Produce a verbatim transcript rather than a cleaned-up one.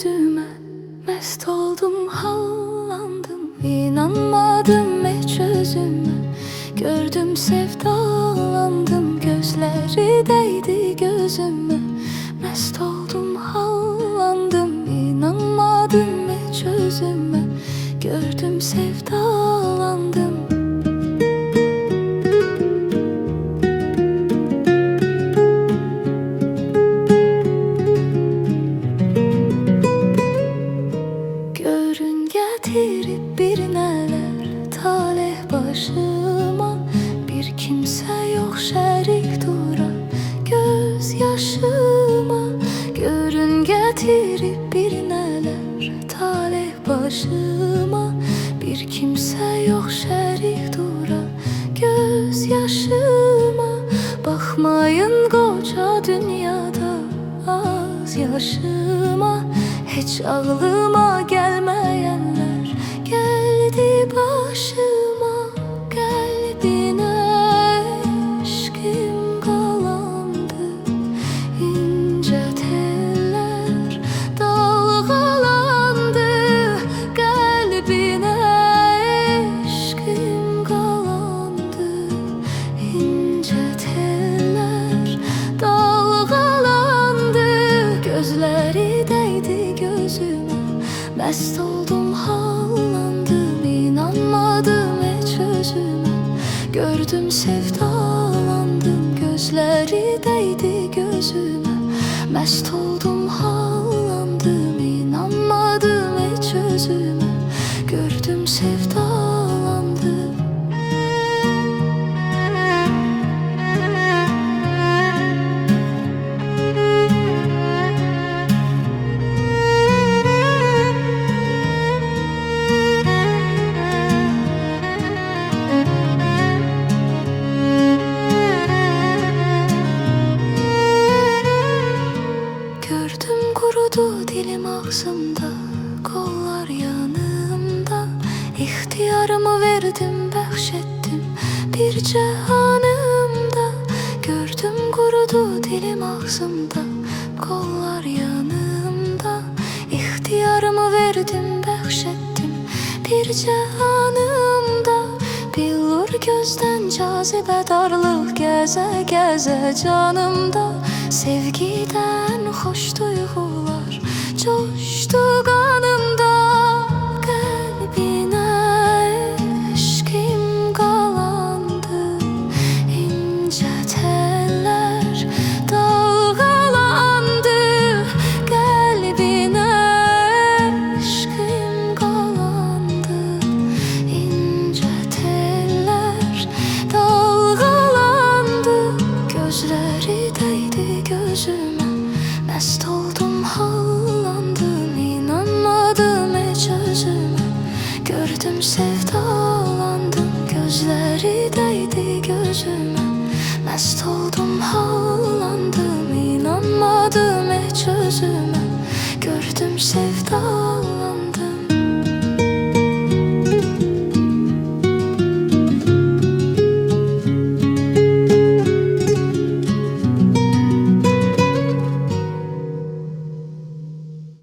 gözüme. Mest oldum, hallandım, inanmadım hiç özüme. Gördüm, sevdalandım, gözleri değdi gözüme. Mest oldum, hallandım, inanmadım hiç özüme. Gördüm, sevdalandım. Görün getirip bir neler talih başıma. Bir kimse yok şerik duran göz yaşıma. Görün getirip bir neler talih başıma. Bir kimse yok şerik duran göz yaşıma. Bakmayın koca dünyada az yaşıma. Hiç ağlıma gelmeyenler geldi başıma. Kalbine eşkim kalandı, ince teller dalgalandı. Kalbine eşkim kalandı, ince teller dalgalandı. Gözleri değdi gözüme. Mest oldum, hallandım, inanmadım hiç özüme. Gördüm, sevdalandım, gözleri değdi gözüme. Mest oldum, hallandım, inanmadım hiç özüme. Gördüm, sevdalandım. Gördüm, kurudu dilim ağzımda, kollar yanımda. İhtiyarımı verdim, bahşettim bir cehanımda. Gördüm, kurudu dilim ağzımda, kollar yanımda. İhtiyarımı verdim, bahşettim bir cehanımda. Billur gözden cazibe darlık geze geze canımda. Sevgiden hoş duygular coştu kanımda. Kalbine eşkim kalandı, ince teller dalgalandı. Kalbine eşkim kalandı, ince teller dalgalandı. Gözleri değdi gözüme. Mest oldum, hallandım, inanmadım hiç özüme. Gördüm, sevdalandım, gözleri değdi gözüme. Mest oldum, hallandım, inanmadım hiç özüme. Gördüm, sevdalandım.